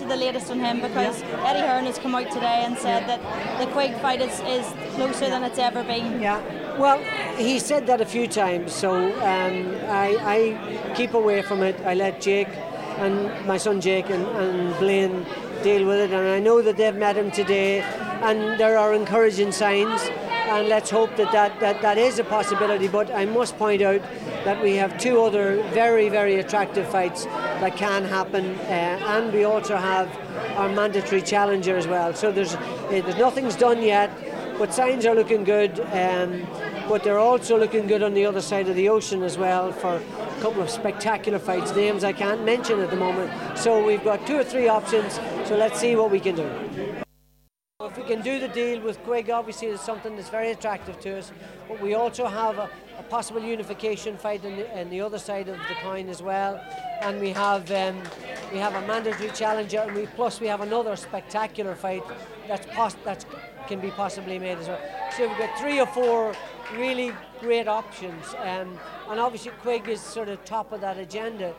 to the latest on him, because Eddie Hearn has come out today and said that the Quigg fight is closer than it's ever been. Yeah, well, he said that a few times, so I keep away from it. I let Jake and my son Jake and Blaine deal with it, and I know that they've met him today and there are encouraging signs, and let's hope that is a possibility. But I must point out that we have two other very, very attractive fights that can happen, and we also have our mandatory challenger as well. So there's nothing's done yet, but signs are looking good, but they're also looking good on the other side of the ocean as well for a couple of spectacular fights, names I can't mention at the moment. So we've got 2 or 3 options, so let's see what we can do. If we can do the deal with Quigg, obviously it's something that's very attractive to us, but we also have a possible unification fight in the other side of the coin as well, and we have a mandatory challenger, and we have another spectacular fight that can be possibly made as well. So we've got 3 or 4 really great options, and obviously Quigg is sort of top of that agenda.